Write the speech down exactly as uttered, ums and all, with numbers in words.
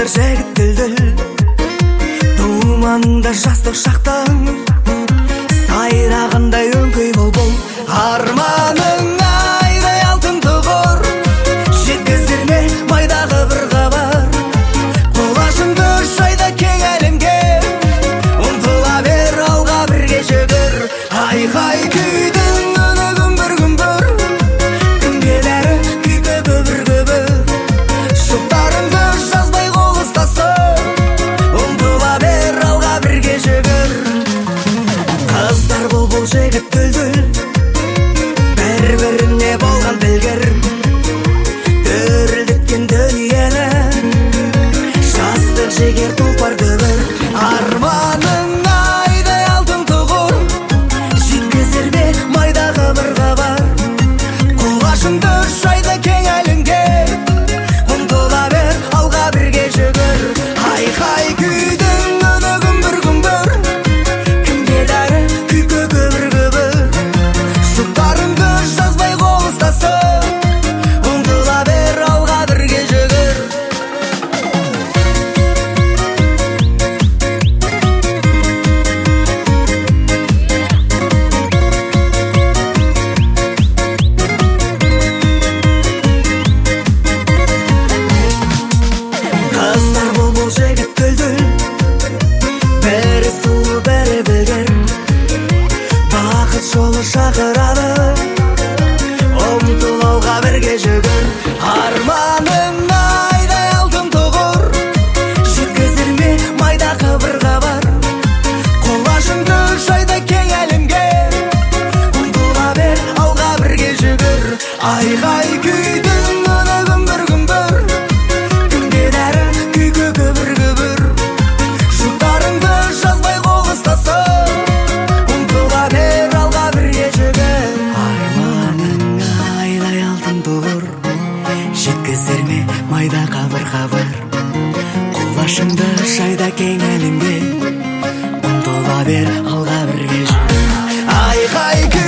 жігіт дүлдүл, думанында жастық шақтың, сайрағындай өңкей бол-бол. Арманың айдай алтын тұғыр, жеткізер ме майдағы бір хабар? Қолашыңды шайда кең әлемге, ұмтыла бер алға бірге жүгір. Айқай күйдің үні күмбір-күмбір, кімгелері күйкі көбір-көбір. Жұптарыңды жазбай қол ұстасып, ұмтыла бер алға бірге жүгір. Қыздар бұл-бұл, жігіт дүлдүл, бір-біріне болған білгір, дүрілдеткен дүниені жастық жігер тұлпар дүбір. Арманың айдай алтын тұғыр, жеткізер ме майдағы бір хабар? Қолашыңды шайда кең әлемге, ұмтыла бер алға бірге жүгір. Айқай күйдің үні күмбір-күмбір, кімгелері күйкі көбір-көбір. Жұптарыңды жазбай қол ұстасып, ұмтыла бер алға бірге жүгір. Қыздар бұл-бұл, жігіт дүлдүл, бірі сұлу бірі білгір, бақыт жолы шақырады, ұмтыл алға бірге жүгір. Арманың айдай алтын тұғыр, жеткізер ме майдағы бір хабар? Қолашыңды шайда кең әлемге, ұмтыла бер алға бірге жүгір. Айқай күйдің үні күмбір-күмбір, кімгелері күйкі көбір-көбір. Жұптарыңды жазбай қол ұстасып, ұмтыла бер алға бірге жүгір. Арманың айдай алтын тұғыр, жеткізер ме майдағы бір хабар? Қолашыңды шайда кең әлемге, ұмтыла бер алға бірге жүгір. Айқай